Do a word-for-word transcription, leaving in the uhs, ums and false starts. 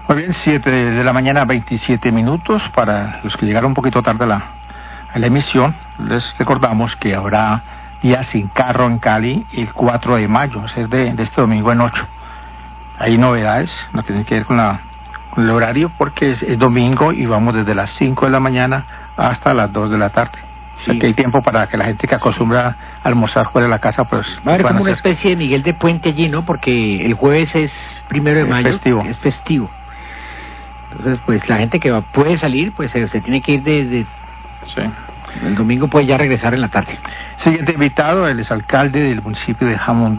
Muy bien, siete de la mañana, veintisiete minutos. Para los que llegaron un poquito tarde a la, a la emisión, les recordamos que habrá día sin carro en Cali el cuatro de mayo, es decir, de, de este domingo en ocho. Hay novedades, no tienen que ver con, la, con el horario, porque es, es domingo y vamos desde las cinco de la mañana hasta las dos de la tarde. Sí. O sea que hay tiempo para que la gente que acostumbra a almorzar fuera de la casa, pues... Va a haber como hacer. Una especie de Miguel de Puente allí, ¿no? Porque el jueves es primero de Es mayo. festivo. Es festivo. Entonces, pues la gente que va, puede salir, pues se, se tiene que ir desde... Sí. El domingo puede ya regresar en la tarde. Siguiente invitado, el exalcalde del municipio de Jamundí.